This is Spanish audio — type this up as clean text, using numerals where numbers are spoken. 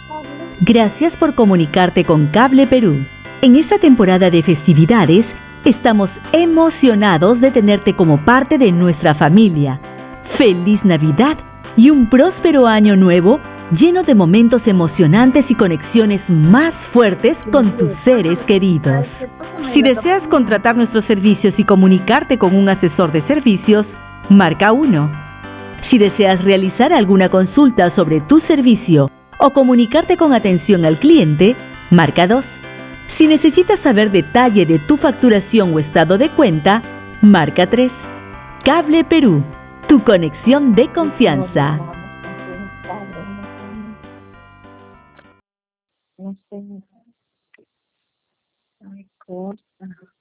Gracias por comunicarte con Cable Perú. En esta temporada de festividades, estamos emocionados de tenerte como parte de nuestra familia. ¡Feliz Navidad y un próspero año nuevo lleno de momentos emocionantes y conexiones más fuertes con tus seres queridos! Si deseas contratar nuestros servicios y comunicarte con un asesor de servicios, marca 1. Si deseas realizar alguna consulta sobre tu servicio o comunicarte con atención al cliente, marca 2. Si necesitas saber detalle de tu facturación o estado de cuenta, marca 3. Cable Perú, tu conexión de confianza. No sé, ay, corta.